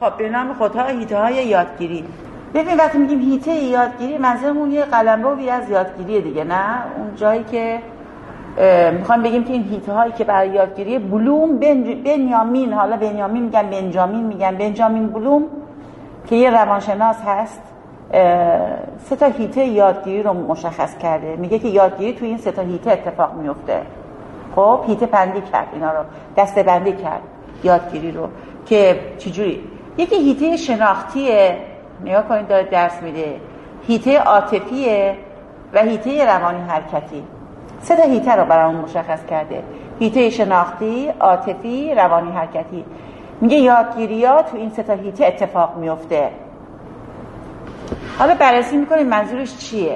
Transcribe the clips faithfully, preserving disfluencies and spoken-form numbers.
خب به نام خدا هیته های یادگیری. ببین وقتی میگیم هیته یادگیری منظورمون یه قلمروی از یادگیریه دیگه، نه اون جایی که میخوام بگیم که این هیته هایی که برای یادگیری بلوم بن... بنیامین حالا بنیامین میگن بنجامین میگن بنجامین بلوم که یه روانشناس هست سه تا هیته یادگیری رو مشخص کرده. میگه که یادگیری توی این سه تا هیته اتفاق میفته. خب هیته بندی کرد، اینا رو دسته بندی کرد یادگیری رو که چجوری. یکی هیته شناختیه، نگاه کنید داره درس میده، هیته عاطفیه و هیته روانی حرکتی. سه تا هیته رو برامون مشخص کرده، هیته شناختی، عاطفی، روانی حرکتی. میگه یادگیری‌ها تو این سه تا هیته اتفاق میفته. حالا بررسی میکنیم منظورش چیه.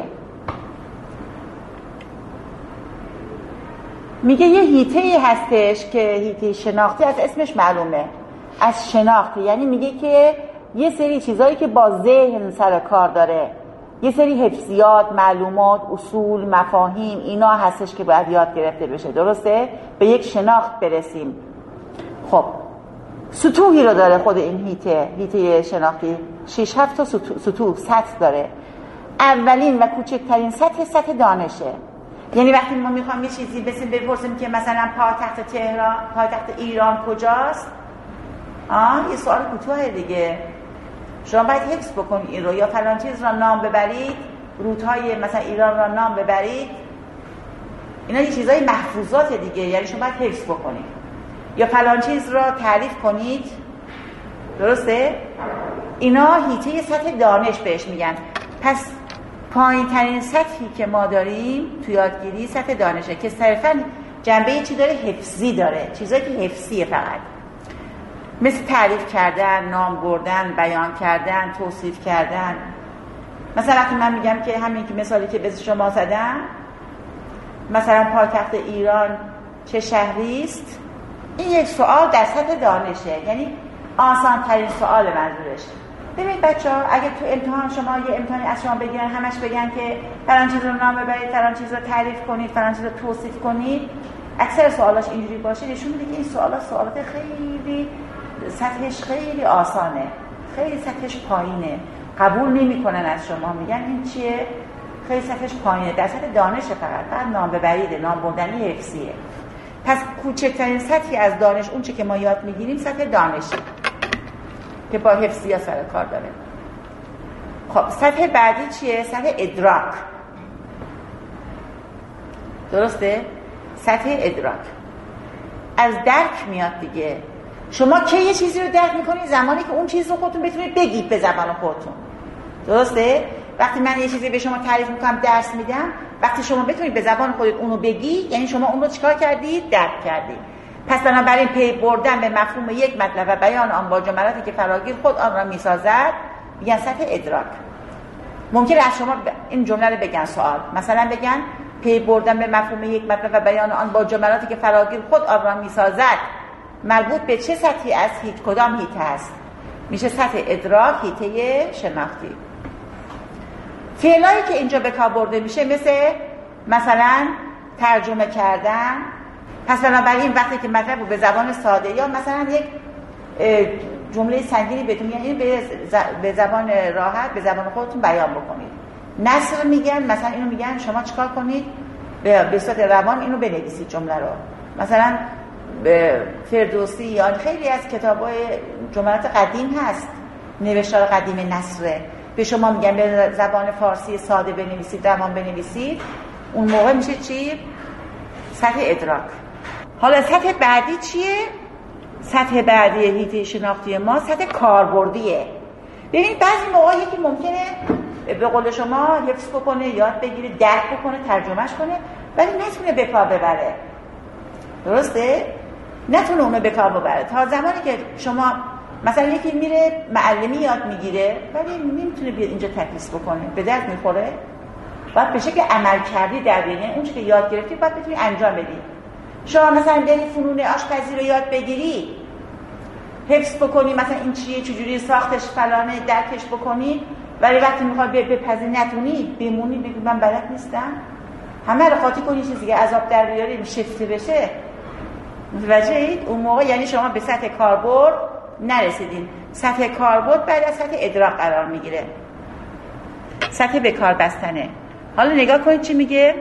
میگه یه هیته هستش که هیته شناختی، از اسمش معلومه، از شناختی، یعنی میگه که یه سری چیزایی که با ذهن سر کار داره، یه سری حفظیات، معلومات، اصول، مفاهیم، اینا هستش که باید یاد گرفته بشه، درسته؟ به یک شناخت برسیم. خب سطوحی رو داره خود این هیته، هیته شناختی شش هفت تا سطوح سطح داره. اولین و کوچکترین سطح سطح دانشه. یعنی وقتی ما میخوام یه چیزی بسیم بپرسیم که مثلا پایتخت تهران، پایتخت ایران کجاست، آه یه سوال کوتاهه دیگه. شما باید حفظ بکنید این رو، یا فلان چیز را نام ببرید، رودهای مثلا ایران را نام ببرید. اینا یه چیزای محفوظات دیگه، یعنی شما باید حفظ بکنید. یا فلان چیز را تعریف کنید، درسته؟ اینا هیته سطح دانش بهش میگن. پس پایین ترین سطحی که ما داریم تو یادگیری سطح دانشه که صرفا جنبه چی داره؟ حفظی داره، چیزایی که حفظیه فقط، مثل تعریف کردن، نام بردن، بیان کردن، توصیف کردن. مثلا وقتی من میگم که همین که مثالی که به شما زدم، مثلا پایتخت ایران چه شهری است، این یک سوال در سطح دانشه، یعنی آسان ترین سوال منظورش. ببینید بچه‌ها، اگه تو امتحان شما یه امتحانی از شما بگیرن، همش بگن که فلان چیز رو نام ببرید، فلان چیز رو تعریف کنید، فلان چیز رو توصیف کنید، اکثر سوالاش اینجوری باشه، نشون میده که این سوالات سوالات خیلی سطحش خیلی آسانه، خیلی سطحش پایینه، قبول نمی‌کنن از شما، میگن این چیه؟ خیلی سطحش پایینه، در سطح دانشه، فقط بعد نام ببرید، نام بردنی حفظیه. پس کوچکترین سطحی از دانش، اون چه که ما یاد میگیریم سطح دانشه که با حفظیات سر کار داره. خب سطح بعدی چیه؟ سطح ادراک. درسته؟ سطح ادراک از درک میاد دیگه. شما که یه چیزی رو درک میکنید زمانی که اون چیز رو خودتون بتونید بگید به زبان خودتون، درسته؟ وقتی من یه چیزی به شما تعریف میکنم، درس میدم، وقتی شما بتونید به زبان خودت اونو بگی، یعنی شما اون رو چیکار کردید؟ درک کردید. پس بنابراین پی بردن به مفهوم یک مطلب و بیان آن با جملاتی که فراگیر خود آن را میسازد میگن سطح ادراک. ممکنه از شما این جمله رو بگن سوال، مثلا بگن پی بردن به مفهوم یک مطلب و بیان آن با جملاتی که فراگیر خود آن را میسازد مربوط به چه سطحی از هیت کدام هیته است؟ میشه سطح ادراک، هیته شناختی. فعلایی که اینجا به کار برده میشه مثل مثلا ترجمه کردن. پس بنابراین وقتی که مطلب رو به زبان ساده یا مثلا یک جمله سنگینی بهتون میگن، این به زبان راحت به زبان خودتون بیان بکنید. نثر میگن، مثلا اینو میگن شما چیکار کنید؟ به صورت روان اینو بنویسید جمله رو. مثلا فردوسی یا خیلی از کتابای جملات قدیم هست، نوشتار قدیم نثره، به شما میگن به زبان فارسی ساده بنویسید، روان بنویسید. اون موقع میشه چی؟ سطح ادراک. حالا سطح بعدی چیه؟ سطح بعدی هیته شناختی ما سطح کاربردیه. ببینید بعضی موقع یکی ممکنه به قول شما حفظ بکنه، یاد بگیره، درک بکنه، ترجمهش کنه، ولی نتونه به کار ببره. درسته؟ نتونه اونو به کار ببره. تا زمانی که شما مثلا یکی میره معلمی یاد میگیره ولی نمیتونه بیاد اینجا تدریس بکنه، به درد میخوره، باید به شکل عمل کردی در بینه اون چه که یاد گرفتی باید بتونی انجام بدی. شما مثلا بری فنون آشپزی رو یاد بگیری، حفظ بکنی، مثلا این چیه، چجوری ساختش فلانه، درکش بکنی، ولی وقتی میخوای بپزی نتونی، بمونی بگی من بلد نیستم، همه رو قاطی کنی، چیزی که عذاب در بیاری، شفته بشه. متوجه اید؟ اون موقع یعنی شما به سطح کاربرد نرسیدین. سطح کاربرد بعد از سطح ادراک قرار میگیره، سطح به کار بستنه. حالا نگاه کنید چی میگه؟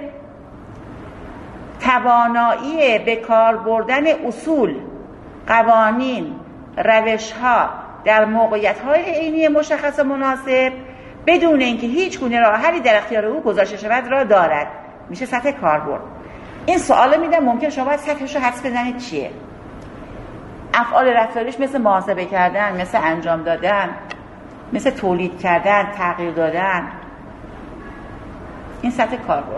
توانایی به کار بردن اصول، قوانین، روش‌ها در موقعیت‌های عینی مشخص و مناسب بدون اینکه هیچ گونه راه حلی در اختیار او گذاشته شود را دارد، میشه سطح کاربرد. این سوالو میدم، ممکن شما باید سطحش رو حدس بزنید چیه. افعال رفتاریش مثل محاسبه کردن، مثل انجام دادن، مثل تولید کردن، تغییر دادن. این سطح کاربرد.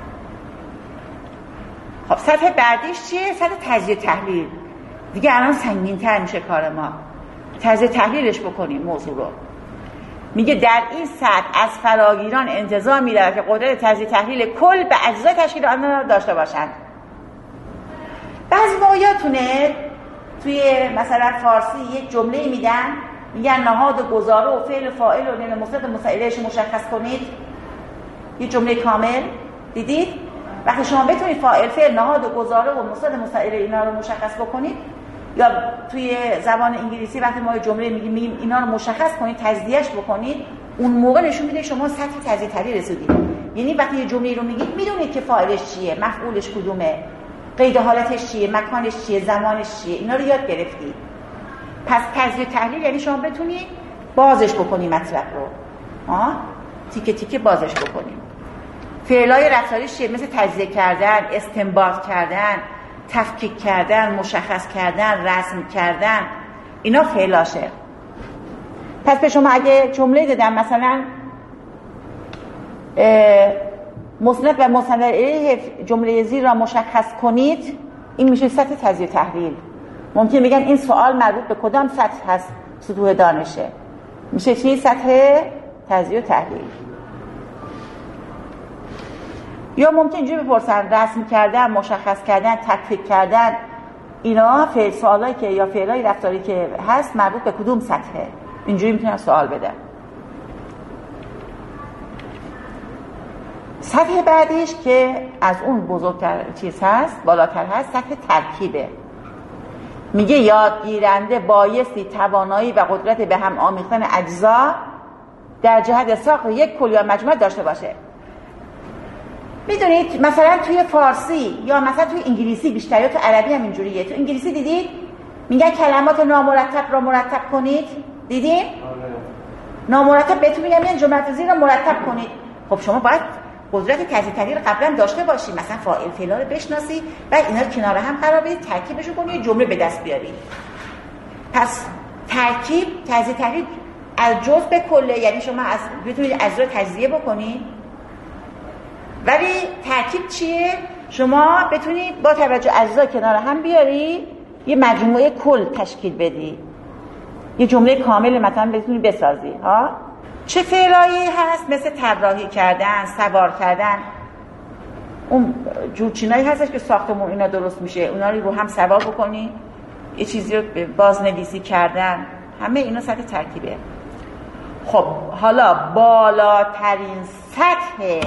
خب سطح بعدیش چیه؟ سطح تجزیه تحلیل. دیگه الان سنگین‌تر میشه کار ما. تجزیه تحلیلش بکنیم موضوع رو. میگه در این سطح از فراگیران انتظار می‌رود که قدرت تجزیه تحلیل کل به اجزای تشکیل آن را داشته باشند. بعضی موقعیاتونه توی مثلا فارسی یک جمله میدن، میگن نهاد و گزاره و فعل فاعل و نون مثبت مسئلهش مشخص کنید. یه جمله کامل دیدید؟ وقتی شما بتونید فاعل فعل نهاد و گزاره و مثبت مسئله اینا رو مشخص بکنید، یا توی زبان انگلیسی وقتی ما یه جمله میگیم میگیم اینا رو مشخص کنید، تجزیهش بکنید، اون موقع نشون میده شما سطح تجزیه تحلیل رسیدید. یعنی وقتی یه جمله رو میگید میدونید که فاعلش چیه، مفعولش کدومه، قید حالتش چیه، مکانش چیه، زمانش چیه، اینا رو یاد گرفتید. پس تجزیه تحلیل یعنی شما بتونید بازش بکنید مطلب رو. ها؟ تیکه تیکه بازش بکنید. فعلای رفتاریش چیه؟ مثل تجزیه کردن، استنباط کردن، تفکیک کردن، مشخص کردن، رسم کردن، اینا فعلاشه. پس به شما اگه جمله دادم مثلا مسند و مسند الیه جمله زیر را مشخص کنید، این میشه سطح تجزیه تحلیل. ممکن بگن این سوال مربوط به کدام سطح هست؟ سطوح دانشه. میشه چی؟ سطح تجزیه تحلیل. یا ممکن اینجوری بپرسن رسم کردن، مشخص کردن، تفکیک کردن، اینا فعل سوالایی که یا فعلای رفتاری که هست مربوط به کدوم سطحه؟ اینجوری میتونن سوال بدن. سطح بعدیش که از اون بزرگتر چیز هست، بالاتر هست، سطح ترکیبه. میگه یادگیرنده بایستی توانایی و قدرت به هم آمیختن اجزا در جهت ساخت یک کل یا مجموعه داشته باشه. میدونید مثلا توی فارسی یا مثلا توی انگلیسی بیشتر، یا تو عربی هم اینجوریه. تو انگلیسی دیدید میگن کلمات نامرتب را مرتب کنید، دیدین؟ نامرتب بهتون میگم یعنی جملات زیر را مرتب کنید. خب شما باید قدرت تجزیه تحلیل قبلا داشته باشی، مثلا فاعل فعلا رو بشناسی و اینا رو کنار هم قرار بدید، ترکیبشو کنید، یه جمله به دست بیارید. پس ترکیب تجزیه تحلیل از جزء به کله، یعنی شما از بتونید اجزا رو تجزیه بکنید. ولی ترکیب چیه؟ شما بتونید با توجه اجزا کنار هم بیاری یه مجموعه کل تشکیل بدی، یه جمله کامل مثلا بتونی بسازی. ها چه فعلایی هست؟ مثل طراحی کردن، سوار کردن، اون جورچینایی هستش که ساختمون اینا درست میشه، اونا رو رو هم سوار بکنی، یه چیزی رو بازنویسی کردن، همه اینا سطح ترکیبه. خب حالا بالاترین سطح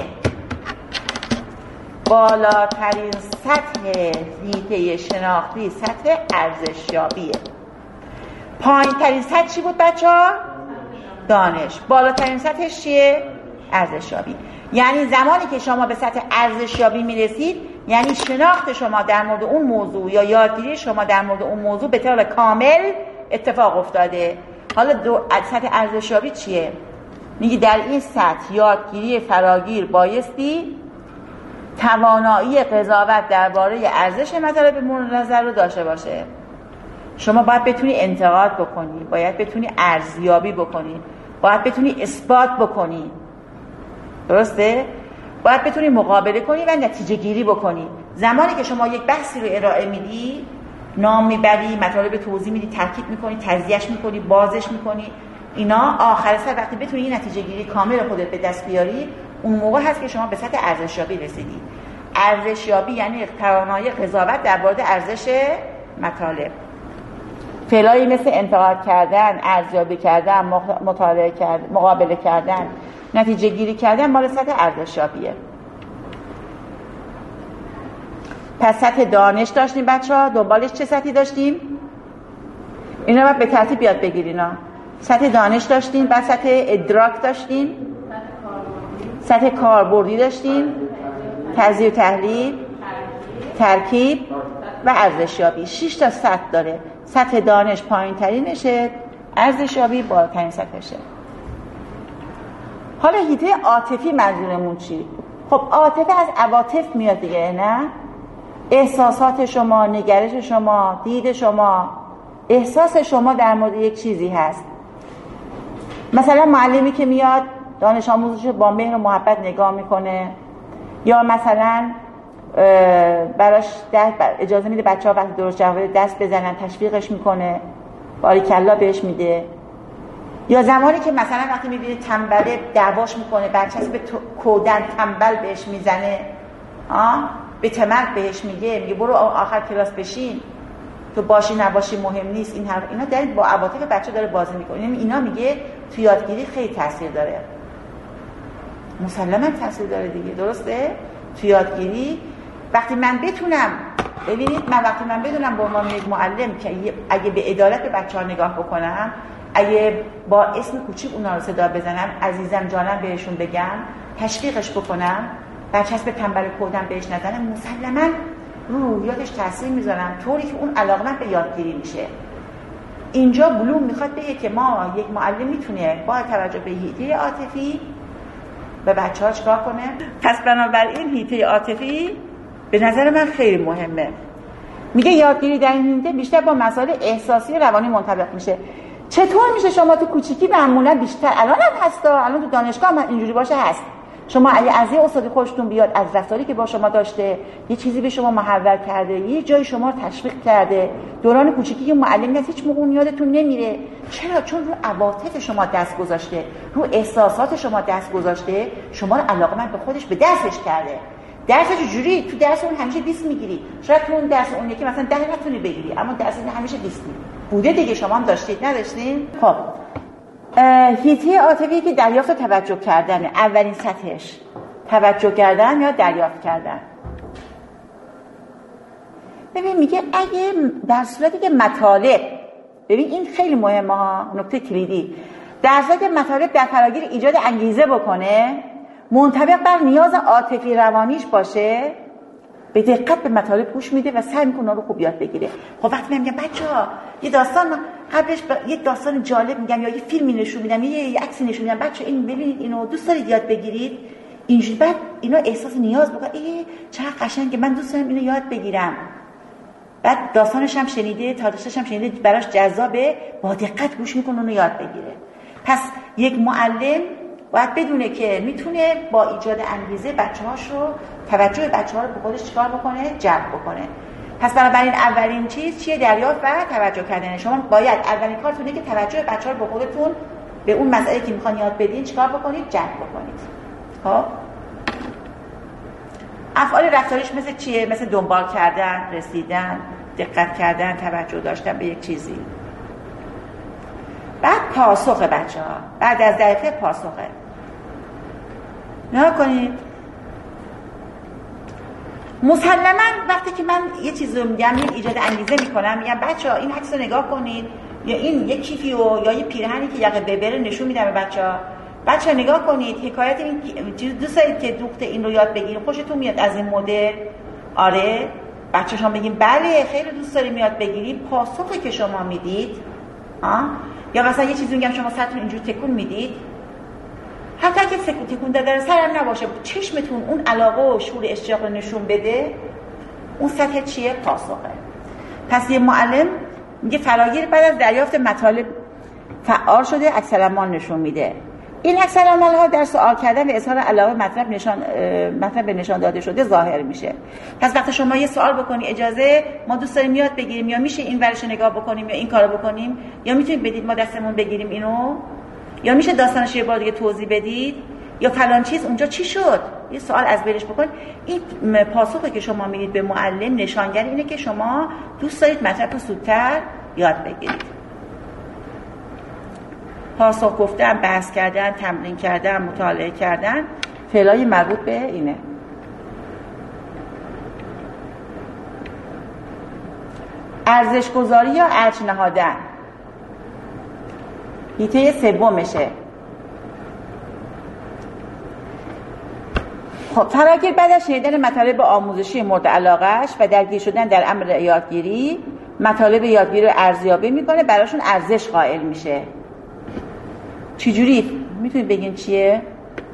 بالاترین سطح حیطه شناختی سطح ارزشیابیه. پایین ترین سطح چی بود بچه ها؟ دانش. بالاترین سطحش چیه؟ ارزشیابی. یعنی زمانی که شما به سطح ارزشیابی میرسید، یعنی شناخت شما در مورد اون موضوع یا یادگیری شما در مورد اون موضوع به طور کامل اتفاق افتاده. حالا دو سطح ارزشیابی چیه؟ میگی در این سطح یادگیری فراگیر بایستی توانایی قضاوت درباره ارزش مطالب مورد نظر رو داشته باشه. شما باید بتونی انتقاد بکنی، باید بتونی ارزیابی بکنی، باید بتونی اثبات بکنی، درسته؟ باید بتونی مقابله کنی و نتیجه گیری بکنی. زمانی که شما یک بحثی رو ارائه میدی، نام میبری، مطالب توضیح میدی، ترکیب میکنی، تجزیهش میکنی، بازش میکنی، اینا آخر سر وقتی بتونی این نتیجه گیری کامل خودت به دست بیاری، اون موقع هست که شما به سطح ارزشیابی رسیدی. ارزشیابی یعنی توانایی قضاوت در مورد ارزش مطالب. فعلایی مثل انتقاد کردن، ارزیابی کردن، مطالعه کردن، مقابله کردن، نتیجه گیری کردن مال سطح ارزشیابیه. پس سطح دانش داشتیم بچه ها، دنبالش چه سطحی داشتیم؟ اینا باید به ترتیب یاد بگیرین ها. سطح دانش داشتیم، بعد سطح ادراک داشتیم، سطح کاربردی داشتیم، تجزیه و تحلیل، ترکیب و ارزشیابی. شش تا سطح داره. سطح دانش پایین ترینشه، ارزشیابی بالاترین سطحشه. حالا حیطه عاطفی منظورمون چی؟ خب عاطفه از عواطف میاد دیگه، نه؟ احساسات شما، نگرش شما، دید شما، احساس شما در مورد یک چیزی هست. مثلا معلمی که میاد دانش آموزش با مهر و محبت نگاه میکنه، یا مثلا براش اجازه میده بچه ها وقتی درست جواب دست بزنن تشویقش میکنه، باریکلا بهش میده. یا زمانی که مثلا وقتی میبینه تنبله دعواش میکنه، برچسب کودن تنبل بهش میزنه، آه به تمرگ بهش میگه میگه برو آخر کلاس بشین، تو باشی نباشی مهم نیست. این هر اینا در با عواطف بچه داره بازی میکنه. یعنی اینا میگه تو یادگیری خیلی تاثیر داره. مسلماً تاثیر داره دیگه، درسته؟ تو یادگیری وقتی من بتونم، ببینید من وقتی من بدونم به عنوان یک معلم که اگه به عدالت به بچه‌ها نگاه بکنم، اگه با اسم کوچیک اونا رو صدا بزنم، عزیزم جانم بهشون بگم، تشویقش بکنم، برچسب تنبل کودن بهش نزنم، مسلماً رو یادش تاثیر میذارم، طوری که اون علاقمند به یادگیری میشه. اینجا بلوم میخواد بگه که ما یک معلم میتونه با توجه به حیطه عاطفی به بچه‌ها چیکار کنه. پس بنابراین حیطه عاطفی به نظر من خیلی مهمه. میگه یادگیری در این حیطه بیشتر با مسائل احساسی و روانی منطبق میشه. چطور میشه شما تو کوچیکی معمولا بیشتر، الان هم هستا، الان تو دانشگاه هم اینجوری باشه هست، شما اگه از یه استادی خوشتون بیاد، از رفتاری که با شما داشته، یه چیزی به شما محول کرده، یه جای شما رو تشویق کرده، دوران کوچیکی که معلمی هست هیچ موقع اون یادتون نمیره. چرا؟ چون رو عواطف شما دست گذاشته، رو احساسات شما دست گذاشته، شما رو علاقمند به خودش به درسش کرده. درسش جوری تو درس اون همیشه بیست میگیری، شاید تو اون درس اون یکی مثلا ده نتونی بگیری، اما درس این همیشه بیست بوده دیگه. شما هم داشتید نداشتین؟ خب حیطه عاطفی که دریافت و توجه کردن، اولین سطحش توجه کردن یا دریافت کردن. ببین میگه اگه در صورتی که مطالب، ببین این خیلی مهمه ها، نکته کلیدی، در صورتی که مطالب در فراگیر ایجاد انگیزه بکنه، منطبق بر نیاز عاطفی روانیش باشه، به دقت به مطالب گوش میده و سعی میکنه رو خوب یاد بگیره. خب وقتی من میگم بچه‌ها یه داستان قبلش ب... یه داستان جالب میگم یا یه فیلمی نشون میدم، یه, یه عکسی نشون میدم، بچه‌ها این ببینید اینو دوست دارید یاد بگیرید، اینجوری بعد اینا احساس نیاز بکنه، ای چقدر قشنگه من دوست دارم اینو یاد بگیرم. بعد داستانش هم شنیده، تاریخش هم شنیده، براش جذابه، با دقت گوش میکنه اونو یاد بگیره. پس یک معلم باید بدونه که میتونه با ایجاد انگیزه بچه‌هاش رو، توجه بچه‌ها رو به خودش چیکار بکنه؟ جلب بکنه. پس بنابراین اولین چیز چیه؟ دریافت و توجه کردن. شما باید اولین کارتونه که توجه بچه‌ها رو به خودتون، به اون مسئله که میخوان یاد بدین چیکار بکنید؟ جلب بکنید. خب افعال رفتاریش مثل چیه؟ مثل دنبال کردن، رسیدن، دقت کردن، توجه داشتن به یک چیزی. بعد پاسخ بچه‌ها، بعد از دقیقه پاسخه. نگاه کنید، مسلماً وقتی که من یه چیز رو میگم، یک ایجاد انگیزه میکنم، میگم بچه‌ها این عکس رو نگاه کنید، یا این یک کیفی و یا یه پیرهنی که یقه ببره نشون میدم به بچه‌ها، بچه‌ها نگاه کنید حکایت این چیز، دوست دارید که دوخت این رو یاد بگیرید، خوشتون میاد از این مدل؟ آره. بچه‌ها بگین بله خیلی دوست داریم یاد بگیریم. پاسخی که شما میدید، ها، یا مثلا یه چیزی میگم شما سرتون اینجوری تکون میدید، حتی اگه سکون تکون داده سرم نباشه، چشمتون اون علاقه و شور اشتیاق رو نشون بده، اون سطح چیه؟ پاسخه. پس یه معلم میگه فراگیر بعد از دریافت مطالب فعال شده، اکثرمان نشون میده. این اکثر عملها در سوال کردن و اظهار علاقه مطلب نشان مطلب به نشان داده شده ظاهر میشه. پس وقتی شما یه سوال بکنی اجازه ما دوست داریم یاد بگیریم، یا میشه این ورش نگاه بکنیم یا این کارو بکنیم، یا میتونید بدید ما دستمون بگیریم اینو، یا میشه داستانش یه بار دیگه توضیح بدید، یا فلان چیز اونجا چی شد، یه سوال از بینش بکنید. این پاسخی که شما میدید به معلم نشانگر اینه که شما دوست دارید مطلب رو زودتر یاد بگیرید. پاسخ گفتن، بحث کردن، تمرین کردن، مطالعه کردن، فعلای مربوط به اینه. ارزش گذاری یا ارج نهادن. هیته سومشه. خب فراگیر بعد از شنیدن مطالب آموزشی مورد علاقهش و درگیر شدن در امر یادگیری، مطالب یادگیری رو ارزیابی میکنه، براشون ارزش قائل میشه. چجوری؟ میتونید بگین چیه؟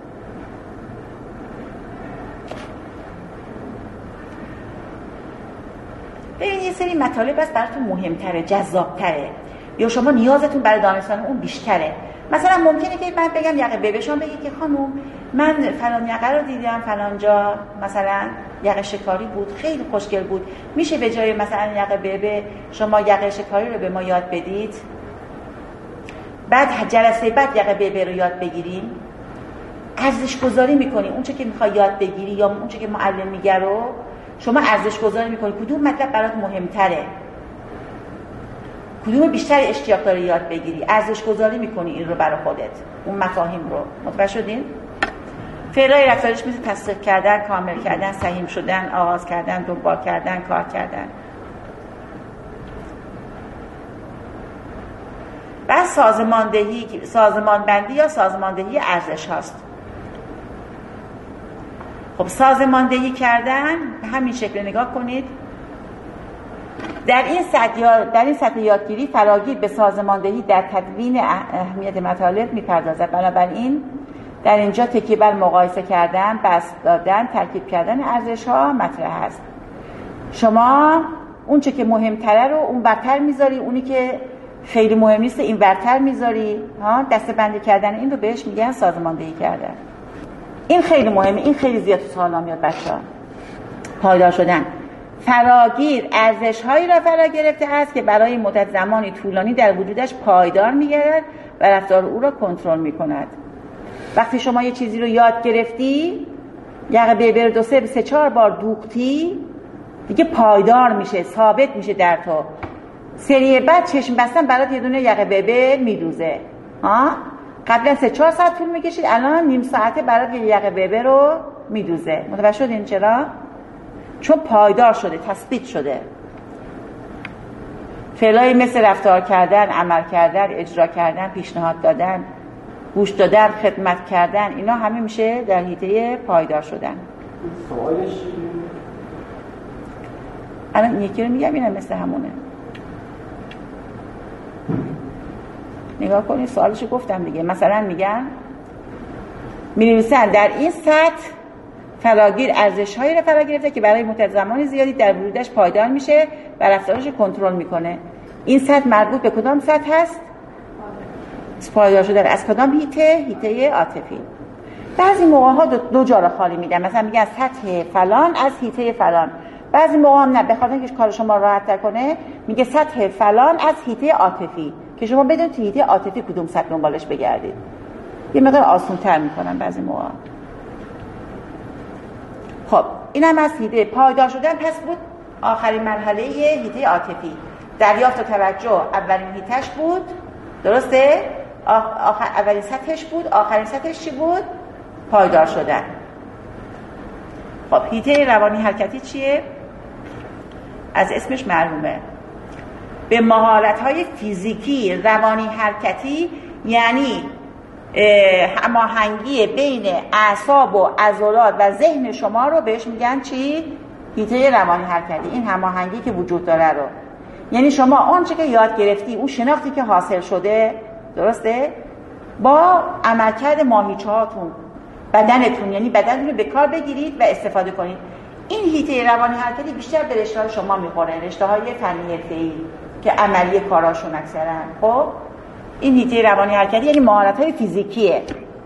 ببین یه سری مطالب هست براتون مهمتره، جذابتره، یا شما نیازتون برای دانستن اون بیشتره. مثلا ممکنه که من بگم یقه به شما بگی که خانم من فلان یقه رو دیدم فلان جا، مثلا یقه شکاری بود، خیلی خوشگل بود، میشه به جای مثلا یقه به شما یقه شکاری رو به ما یاد بدید؟ بعد جلسه بعد یقه به رو یاد بگیریم. ارزش گذاری میکنی اون چه که میخوای یاد بگیری یا اون چه که معلم میگه رو شما ارزش گذاری میکنی، کدوم مطلب برات مهمتره، کدوم بیشتر اشتیاق داری یاد بگیری، ارزش گذاری میکنی این رو برای خودت، اون مفاهیم رو. متوجه شدین؟ فعلای رفتاریش مثل تصدیق کردن، کامل کردن، سهیم شدن، آغاز کردن، دنبال کردن، کار کردن. و سازماندهی، سازمانبندی یا سازماندهی ارزش هاست. خب سازماندهی کردن به همین شکل نگاه کنید. در این سطح در این سطح یادگیری فراگیر به سازماندهی در تدوین اهمیت مطالب میپردازد. بنابراین در اینجا تکیه بر مقایسه کردن، بسط دادن، ترکیب کردن ارزش ها مطرح است. شما اون چه که مهمتره رو اون برتر میذاری، اونی که خیلی مهم نیست این برتر میذاری. ها دسته بندی کردن این رو بهش میگن سازماندهی کردن. این خیلی مهمه، این خیلی زیاد تو سوال میاد بچه‌ها. پایدار شدن. فراگیر ارزش‌هایی را فرا گرفته است که برای مدت زمانی طولانی در وجودش پایدار می‌گردد و رفتار او را کنترل می‌کند. وقتی شما یه چیزی رو یاد گرفتی، یقه ببر دو سه سه چهار بار دوختی، دیگه پایدار میشه، ثابت میشه در تو. سری بعد چشم بستن برات یه دونه یقه ببر میدوزه. ها؟ قبلا سه چهار ساعت طول می‌کشید، الان نیم ساعته برات یه یقه ببر رو میدوزه. متوجه شدین چرا؟ چون پایدار شده، تثبیت شده. فعلایی مثل رفتار کردن، عمل کردن، اجرا کردن، پیشنهاد دادن، گوش دادن، خدمت کردن، اینا همه میشه در حیطه پایدار شدن. سوالش الان این یکی رو میگم، اینم مثل همونه. نگاه کنید سوالشو گفتم دیگه. مثلا میگن می‌نویسن در این سطح فراگیر ارزش‌هایی را فرا گرفته که برای مدت زمانی زیادی در وجودش پایدار میشه و رفتارش رو کنترل میکنه. این سطح مربوط به کدام سطح هست؟ پایدار شدن از کدام هیته؟ هیته عاطفی. بعضی موقع‌ها دو, دو جا رو خالی میدن، مثلا میگن سطح فلان از هیته فلان. بعضی موقع هم نه، بخاطر اینکه کار شما راحت‌تر کنه میگه سطح فلان از هیته عاطفی، که شما بدونید تو هیته عاطفی کدوم سطح دنبالش بگردید. یه مقدار آسان‌تر میکنن بعضی موقع. خب اینم از هیته پایدار شدن. پس بود آخرین مرحله هیته عاطفی. دریافت و توجه اولین هیتش بود، درسته؟ آخر اولین سطحش بود، آخرین سطحش چی بود؟ پایدار شدن. خب هیته روانی حرکتی چیه؟ از اسمش معلومه. به مهارت‌های فیزیکی روانی حرکتی، یعنی هماهنگی بین اعصاب و عضلات و ذهن شما رو بهش میگن چی؟ هیته روانی حرکتی. این هماهنگی که وجود داره رو، یعنی شما آنچه که یاد گرفتی، اون شناختی که حاصل شده، درسته؟ با عملکرد ماهیچه‌هاتون، بدنتون، یعنی بدنتون رو به کار بگیرید و استفاده کنید. این هیته روانی حرکتی بیشتر به رشته‌های شما میخوره، رشته‌های فنی حرفه‌ای که عملی کاراشون اکثرا. خب این هیته روانی حرکتی یعنی مهارت‌های فیزیکیه.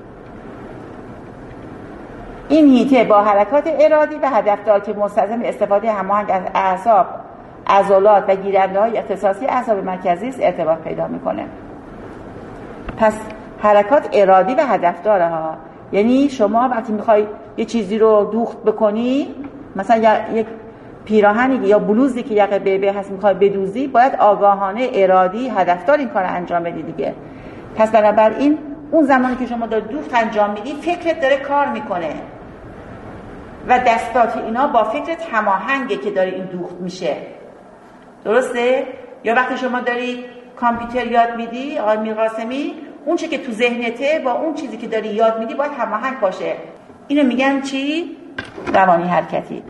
این هیته با حرکات ارادی و هدفدار که مستلزم استفاده هماهنگ از اعصاب، عضلات و گیرنده‌های اختصاصی اعصاب مرکزی است ارتباط پیدا میکنه. پس حرکات ارادی و هدفداره ها، یعنی شما وقتی میخوای یه چیزی رو دوخت بکنی، مثلا یک پیراهنی یا بلوزی که یقه به هست میخوای بدوزی، باید آگاهانه ارادی هدفدار این کار انجام بدی دیگه. پس بنابراین اون زمانی که شما داری دوخت انجام میدی، فکرت داره کار میکنه و دستات اینا با فکرت هماهنگه که داره این دوخت میشه، درسته؟ یا وقتی شما داری کامپیوتر یاد میدی، آقای میرقاسمی، اون چیزی که تو ذهنته با اون چیزی که داری یاد میدی باید هماهنگ باشه. اینو میگن چی؟ روانی حرکتی.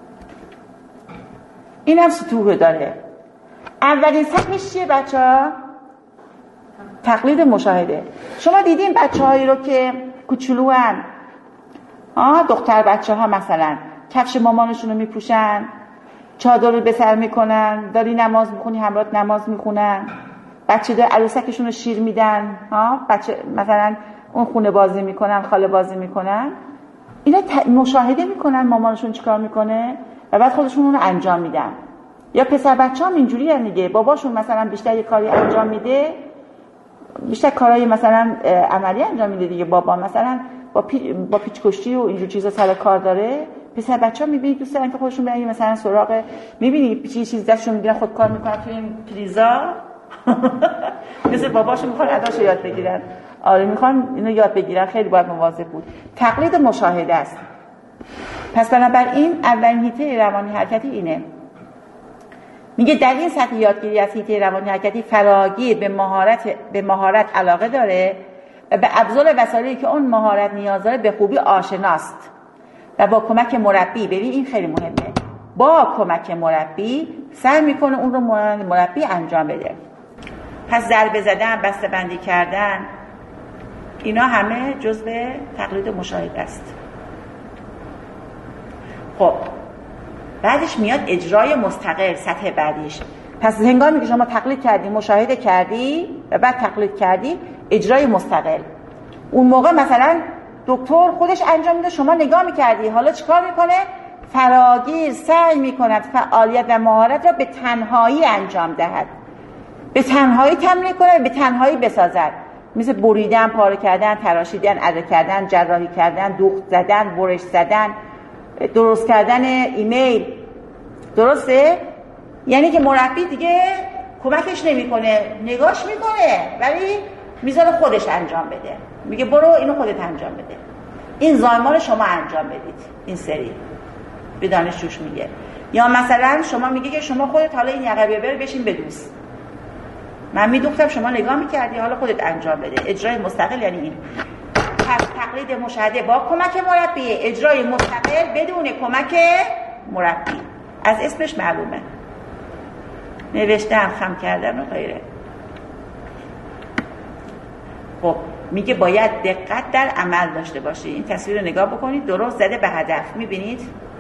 این هم سطوح داره. اولین سطحش چیه بچه‌ها؟ تقلید مشاهده. شما دیدین بچه‌هایی رو که کوچولوان، آه دختر بچه‌ها مثلا کفش مامانشون رو میپوشن، چادر رو به سر میکنن، داری نماز میخونی همراهت نماز میخونن، بچه دار عروسکشون رو شیر میدن، ها بچه مثلا اون خونه بازی میکنن، خاله بازی میکنن، اینا ت... مشاهده میکنن مامانشون چیکار میکنه و بعد خودشون اون رو انجام میدن. یا پسر بچه‌ها اینجوری ان دیگه، باباشون مثلا بیشتر یه کاری انجام میده، بیشتر کارهای مثلا عملی انجام میده دیگه، بابا مثلا با پی... با پیچ کشتی و اینجور چیزا سر کار داره، پسر بچه‌ها میبینی دوست دارن که خودشون برن مثلا سراغ، میبینی پیچ چیز دستشون میگیرن خودکار میکنن توی این پریزا مثل باباشون میخوان اداشو یاد بگیرن. آره میخوان اینو یاد بگیرن، خیلی باید مواظب بود. تقلید مشاهده است. پس بنابراین اولین حیطه روانی حرکتی اینه. میگه در این سطح یادگیری از حیطه روانی حرکتی فراگیر به مهارت به مهارت علاقه داره و به ابزار وسایلی که اون مهارت نیاز داره به خوبی آشناست و با کمک مربی، ببین این خیلی مهمه، با کمک مربی سعی میکنه اون رو مربی انجام بده. پس ضربه زدن، بسته بندی کردن، اینا همه جزء تقلید مشاهده است. خب بعدش میاد اجرای مستقل، سطح بعدیش. پس هنگامی که شما تقلید کردی، مشاهده کردی و بعد تقلید کردی، اجرای مستقل. اون موقع مثلا دکتر خودش انجام میده، شما نگاه میکردی، حالا چیکار میکنه؟ فراگیر سعی میکند فعالیت و مهارت را به تنهایی انجام دهد، به تنهایی تمرین کنه، به تنهایی بسازد، مثل بریدن، پاره کردن، تراشیدن، اره کردن، جراحی کردن، دوخت زدن، برش زدن، درست کردن ایمیل. درسته؟ یعنی که مربی دیگه کمکش نمیکنه، نگاش میکنه ولی میذاره خودش انجام بده، میگه برو اینو خودت انجام بده، این زایمان شما انجام بدید، این سری به دانشجوش میگه. یا مثلا شما میگه که شما خودت حالا این یقه ببر بشین بدوس، من میدوختم شما نگاه میکردی، حالا خودت انجام بده. اجرای مستقل یعنی این. پس تقلید مشاهده با کمک مربی، اجرای مستقل بدون کمک مربی، از اسمش معلومه، نوشتن، خم کردن و غیره. خب میگه باید دقت در عمل داشته باشی. این تصویر رو نگاه بکنید، درست زده به هدف، میبینید؟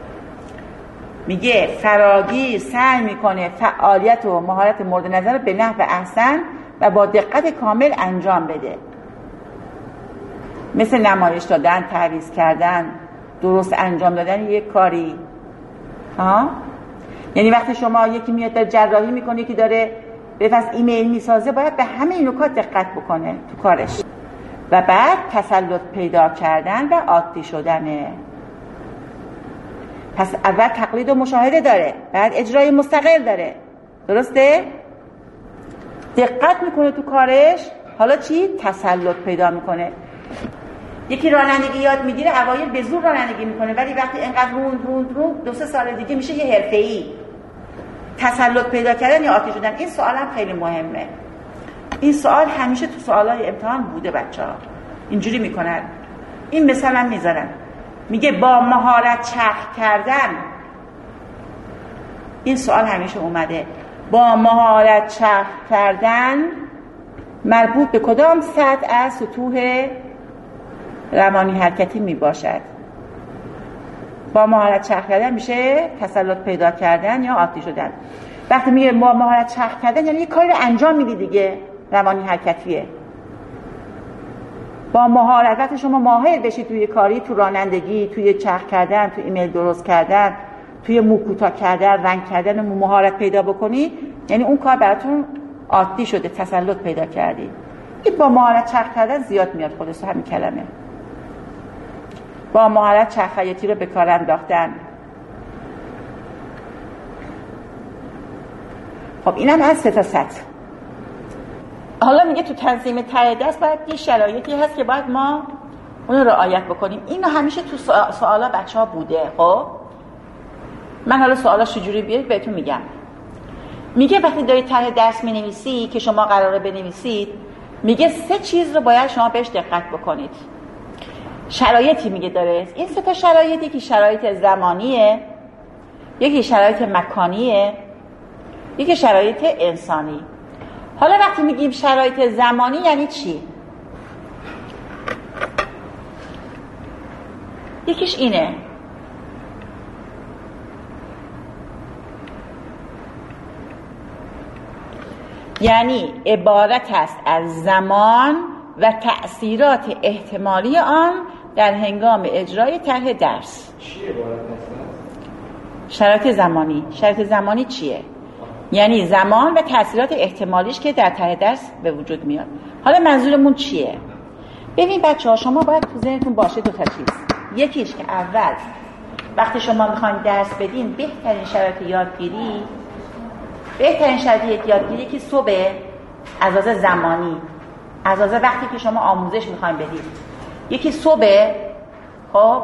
میگه فراگیر سعی میکنه فعالیت و مهارت مورد نظر به نحو احسن و با دقت کامل انجام بده، مثل نمایش دادن، تعویض کردن، درست انجام دادن یک کاری. ها؟ یعنی وقتی شما یکی میاد داره جراحی میکنه، یکی داره به فرض ایمیل میسازه، باید به همه این نکات دقت بکنه تو کارش. و بعد تسلط پیدا کردن و عادی شدنه. پس اول تقلید و مشاهده داره، بعد اجرای مستقل داره. درسته؟ دقت میکنه تو کارش، حالا چی؟ تسلط پیدا میکنه. یکی رانندگی یاد میگیره، اوایل به زور رانندگی میکنه، ولی وقتی اینقدر روند روند روند دو سه سال دیگه میشه یه حرفه‌ای. تسلط پیدا کردن یا عادی شدن، این سوال هم خیلی مهمه. این سوال همیشه تو سوالای امتحان بوده بچه‌ها. اینجوری میکنن. این مثلا میذارن، میگه با مهارت چرخ کردن. این سوال همیشه اومده، با مهارت چرخ کردن مربوط به کدام سطح از سطوح روانی حرکتی می باشد؟ با مهارت چرخ کردن میشه تسلط پیدا کردن یا عادی شدن. وقتی میگه با مهارت چرخ کردن یعنی یه کاری رو انجام میدی دیگه، روانی حرکتیه. با مهارت وقتی شما ماهر بشی توی کاری، تو رانندگی، توی چرخ کردن، توی ایمیل درست کردن، توی مو کوتاه کردن، رنگ کردن، مهارت پیدا بکنی، یعنی اون کار براتون عادی شده، تسلط پیدا کردی. این با مهارت چرخ کردن زیاد میاد خودش همین کلمه. با مهارت چرخ خیاطی رو به کار انداختن. خب اینم از سه تا سطح. حالا میگه تو تنظیم ته دست باید یه شرایطی هست که باید ما اون رو رعایت بکنیم. اینو همیشه تو سوالا بچه‌ها بوده. خب من حالا سوالاش چجوری بیاد بهتون میگم. میگه وقتی داری ته درس مینویسی که شما قراره بنویسید، میگه سه چیز رو باید شما بهش دقت بکنید. شرایطی میگه داره، این سه تا شرایطی که شرایط زمانیه، یکی شرایط مکانیه، یکی شرایط انسانی. حالا وقتی میگیم شرایط زمانی یعنی چی؟ یکیش اینه، یعنی عبارت است از زمان و تأثیرات احتمالی آن در هنگام اجرای طرح درس. چی عبارت است؟ شرایط زمانی. شرایط زمانی چیه؟ یعنی زمان و تأثیرات احتمالیش که در طرح درس به وجود میاد. حالا منظورمون چیه؟ ببین بچه‌ها، شما باید تو ذهنتون باشه دو تا چیز. یکیش که اول وقتی شما میخواین درس بدین، بهترین شرایط یادگیری بهترین شرایط یادگیری که صبح از لحاظ زمانی، از لحاظ وقتی که شما آموزش میخواین بدید، یکی صبح، خب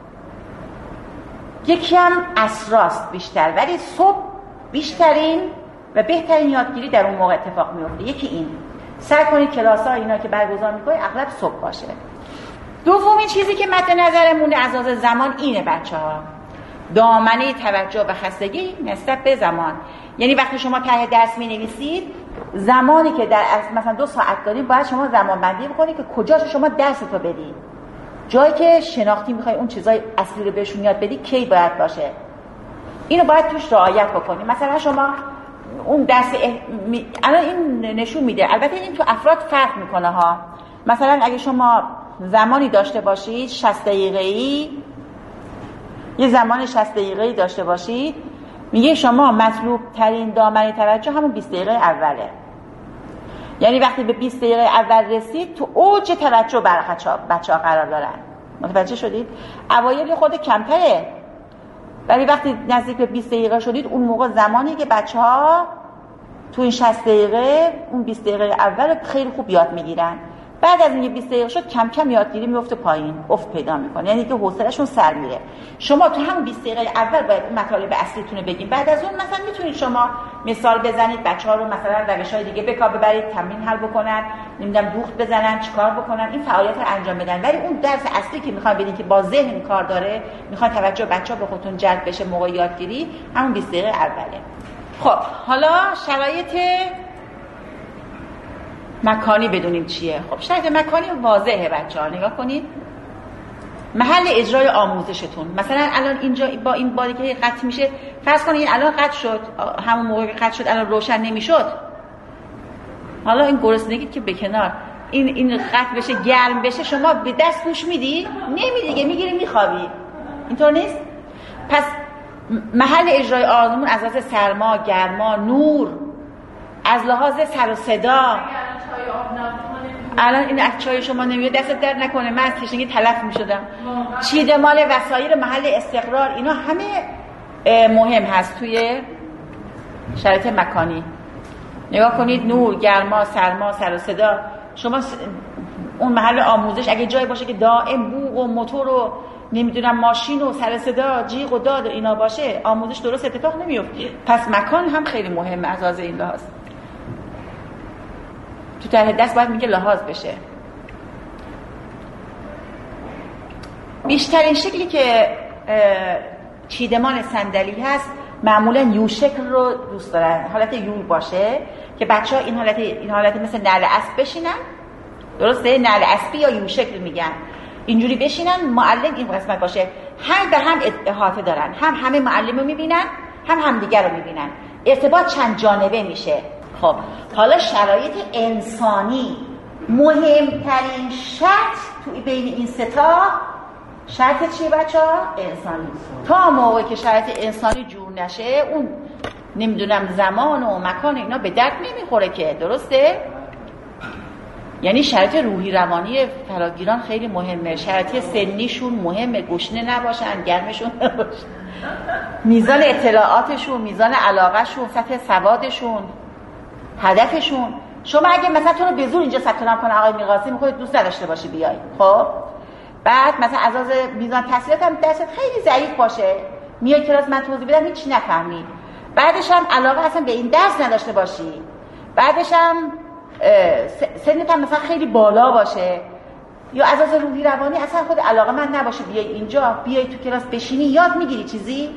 یکی هم عصراست بیشتر، ولی صبح بیشترین و بهترین یادگیری در اون موقع اتفاق میفته. یکی این، سعی کنید کلاس‌ها اینا که برگزار میکنید اغلب صبح باشه. دومین چیزی که مد نظرمونه از لحاظ زمان اینه بچه‌ها، دامنه توجه و خستگی نسبت به زمان. یعنی وقتی شما طرح درس می‌نویسید، زمانی که در مثلا دو ساعت دارید باید شما زمان بندی بکنید که کجاش شما درستو بدید. جایی که شناختی می‌خوای اون چیزای اصلی رو بهشون یاد بدی کی باید باشه. اینو باید توش رعایت بکنید. مثلا شما اون درس اح... می... الان این نشون میده، البته این تو افراد فرق میکنه ها. مثلا اگه شما زمانی داشته باشید شصت دقیقه‌ای، یه زمان شصت دقیقه‌ای داشته باشید، میگه شما مطلوب ترین دامنه توجه همون بیست دقیقه اوله. یعنی وقتی به بیست دقیقه اول رسید تو اوج توجه برای بچه‌ها قرار دارن. متوجه شدید؟ اوایل خود کمتره، ولی وقتی نزدیک به بیست دقیقه شدید اون موقع زمانی که بچه‌ها تو این شصت دقیقه اون بیست دقیقه اول خیلی خوب یاد میگیرن. بعد از اینکه بیست دقیقه شد کم کم یادگیری میفته پایین، افت پیدا میکنه، یعنی که حوصله‌شون سر میره. شما تو همون بیست دقیقه اول باید اون مطالب اصلیتون رو بگین. بعد از اون مثلا میتونید شما مثال بزنید، بچه‌ها رو مثلا روش‌های دیگه به کار ببرید، تمرین حل بکنن، نمیدونم دوخت بزنن، چیکار بکنن، این فعالیت رو انجام بدن. ولی اون درس اصلی که میخوام بدین که با ذهن کار داره، میخواد توجه بچه‌ها به خودتون جلب بشه موقع یادگیری، همون بیست دقیقه اوله. خب حالا شرایط مکانی بدونیم چیه. خب شرایط مکانی واضحه بچه‌ها، نگاه کنید. محل اجرای آموزشتون، مثلا الان اینجا با این بادی که قطع میشه، فرض کنید این الان قطع شد، همون موقع که قطع شد الان روشن نمیشد. حالا این گرسنگی که به کنار، این این قطع بشه، گرم بشه، شما به دست گوش میدی؟ نمیدی دیگه، میگیری میخوابی. اینطور نیست؟ پس محل اجرای آزمون از لحاظ سرما، گرما، نور، از لحاظ سر و صدا. الان این چای شما نمیاد، دست درد نکنه، من از تشنگی تلف میشدم. چیدمان وسایل، محل استقرار، اینا همه مهم هست توی شرایط مکانی. نگاه کنید، نور، گرما، سرما، سر و صدا. شما اون محل آموزش اگه جایی باشه که دائم بوق و موتور و نمیدونم ماشین و سر صدا، جیغ و داد و اینا باشه، آموزش درست اتفاق نمیفته. پس مکان هم خیلی مهمه از لحاظ این لحاظ. تو طرح دست باید میگه لحاظ بشه. بیشترین شکلی که چیدمان صندلی هست معمولا یو شکل رو دوست دارن، حالت یو باشه که بچه‌ها این حالت این حالت مثل نعل اسب بشینن. درسته؟ نعل اسبی یا یو شکل میگن. اینجوری بشینن، معلم این قسمت باشه، هم به هم احاطه دارن، هم همه معلم رو میبینن، هم همدیگر رو میبینن، ارتباط چند جانبه میشه. خب حالا شرایط انسانی، مهمترین شرط توی بین این سه تا شرط چیه بچه‌ها؟ انسانی. تا موقعی که شرایط انسانی جور نشه، اون نمیدونم زمان و مکان اینا به درد نمیخوره که. درسته؟ یعنی شرایط روحی روانی فراگیران خیلی مهمه، شرایط سنیشون مهمه، گشنه نباشن، گرمشون نباشن، میزان اطلاعاتشون، میزان علاقهشون، سطح سوادشون، هدفشون. شما اگه مثلا تو رو به زور اینجا ثبت نام کنه آقای میقاسی، میخواد دوست نداشته باشی بیای، خب بعد مثلا از از میزان تحصیلات هم درست خیلی ضعیف باشه، میای کلاس من توضیح بدم هیچ نفهمی، بعدش هم علاقه اصلا به این درس نداشته باشی، بعدش هم سنت هم مثلا خیلی بالا باشه یا از از روحی روانی اصلا خود علاقه من نباشه بیای اینجا، بیای تو کلاس بشینی، یاد میگیری چیزی؟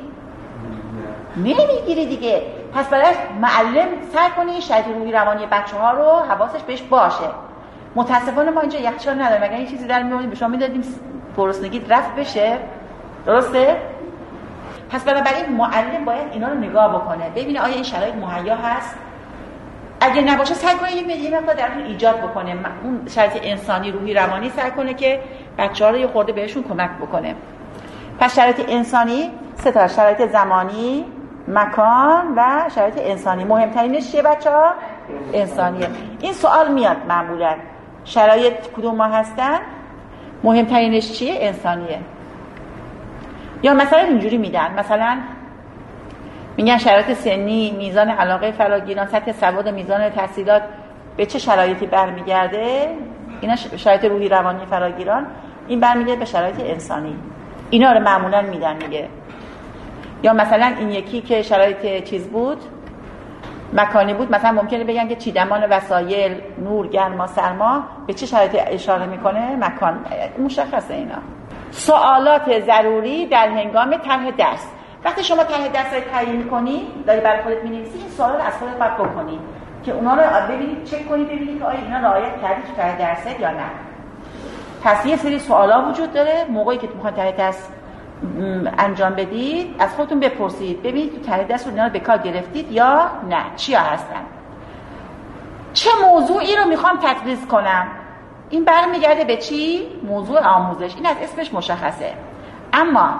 نمیگیری دیگه. پس برای معلم سعی کنی شرایط روحی روانی بچه‌ها رو حواسش بهش باشه. متاسفانه ما اینجا یخچال نداریم، اگه این چیزی در می‌آوردیم به شما میدادیم گرسنگی رفع بشه. درسته؟ پس بنابراین معلم باید اینا رو نگاه بکنه، ببینه آیا این شرایط مهیا هست. اگه نباشه سعی کنه یه مقدار درشون ایجاد بکنه، اون شرایط انسانی روحی روانی سعی کنه که بچه‌ها رو یه خورده بهشون کمک بکنه. پس شرایط انسانی سه تا، شرایط زمانی، مکان و شرایط انسانی. مهمترینش چیه بچه‌ها؟ انسانیه. این سوال میاد معمولا شرایط کدوم ما هستن؟ مهمترینش چیه؟ انسانیه. یا مثلا اینجوری میدن، مثلا میگن شرایط سنی، میزان علاقه فراگیران، سطح سواد و میزان تحصیلات به چه شرایطی برمیگرده؟ اینا شرایط روحی روانی فراگیران، این برمیگرده به شرایط انسانی. اینا رو معمولا میدن میگه. یا مثلا این یکی که شرایط چیز بود، مکانی بود، مثلا ممکنه بگن که چیدمان وسایل، نور، گرما، سرما به چه شرایطی اشاره میکنه؟ مکان. مشخصه اینا. سوالات ضروری در هنگام طرح درس. وقتی شما طرح درس رو تعیین می‌کنی، داری برای خودت می‌نویسی، این سوالا رو از خودت باید بکنی که اونا رو ببینید، چک کنید ببینید که آیا اینا رعایت کردی تو طرح درست یا نه. پس یه سری سوالا وجود داره موقعی که می‌خواید طرح درس انجام بدید، از خودتون بپرسید ببینید تو طرح درس رو اینا رو به کار گرفتید یا نه، چیا هستن. چه موضوعی رو می‌خوام تدریس کنم؟ این برمیگرده به چی؟ موضوع آموزش. این از اسمش مشخصه. اما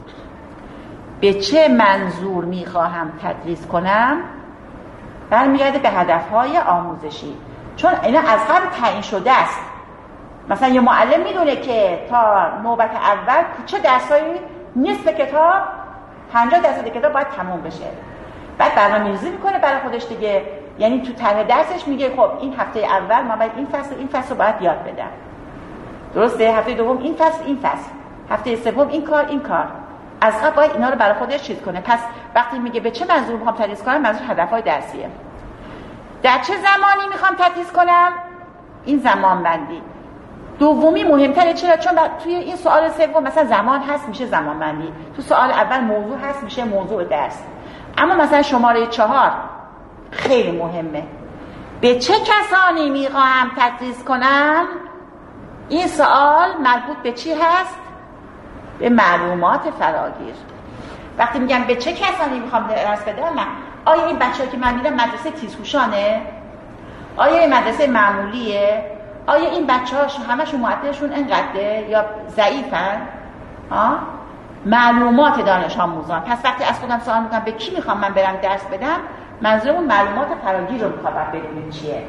به چه منظور میخواهم تدریس کنم برمیگرده به هدفهای آموزشی، چون اینا از قبل تعیین شده است. مثلا یه معلم میدونه که تا نوبت اول چه درسایی، نصف کتاب، پنجاه درصد کتاب باید تموم بشه. بعد برنامه‌ریزی میکنه برای خودش دیگه، یعنی تو طرح درسش میگه خب این هفته اول من باید این فصل این فصل رو باید یاد بدم. درسته؟ هفته دوم این فصل این فصل، هفته سوم این کار این کار. از قبل باید اینا رو برای خودش چیز کنه. پس وقتی میگه به چه منظور میخوام تدریس کنم، منظور هدفهای درسیه. در چه زمانی میخوام تدریس کنم؟ این زمان بندی. دومی مهمتره. چرا؟ چون توی این سوال سوم مثلا زمان هست میشه زمان بندی، تو سوال اول موضوع هست میشه موضوع درس. اما مثلا شماره چهار خیلی مهمه. به چه کسانی میخوام تدریس کنم؟ این سوال مربوط به چی هست؟ به معلومات فراگیر. وقتی میگم به چه کسانی میخوام درس بدم، من آیا این بچه‌ها که من میدم مدرسه تیزهوشانه؟ آیا این مدرسه معمولیه؟ آیا این بچه‌ها همشون معدلشون اینقدره یا ضعیفن؟ ها؟ معلومات دانش آموزان. پس وقتی از خودم سوال میکنم به کی میخوام من برم درس بدم، منظورم اون معلومات فراگیر رو میخوام بدونید چیه.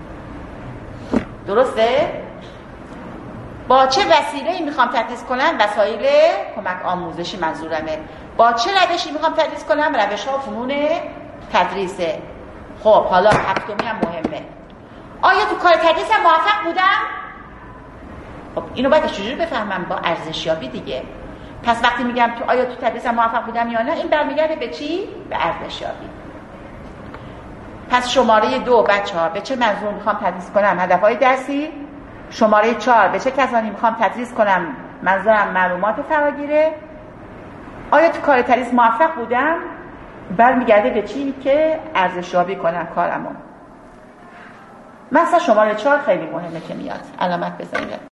درسته؟ با چه وسیله‌ای میخوام تدریس کنم؟ وسایل کمک آموزشی منظورمه. با چه روشی میخوام تدریس کنم؟ روش‌ها و فنون تدریسه. خب حالا هفتمی هم مهمه. آیا تو کار تدریسم موفق بودم؟ خب اینو باید چجوری بفهمم؟ با ارزشیابی دیگه. پس وقتی میگم تو آیا تو تدریسم موفق بودم یا نه، این برمیگرده به چی؟ به ارزشیابی. پس شماره دو بچه‌ها به چه منظور میخوام تدریس کنم؟ هدفهای درسی. شماره چهار به چه کسانی میخوام تدریس کنم؟ منظورم معلومات فراگیره. آیا تو کار تدریس موفق بودم؟ برمیگرده به چی؟ که ارزشیابی کنم کارمو. مثلا شماره چهار خیلی مهمه که میاد علامت بذارید.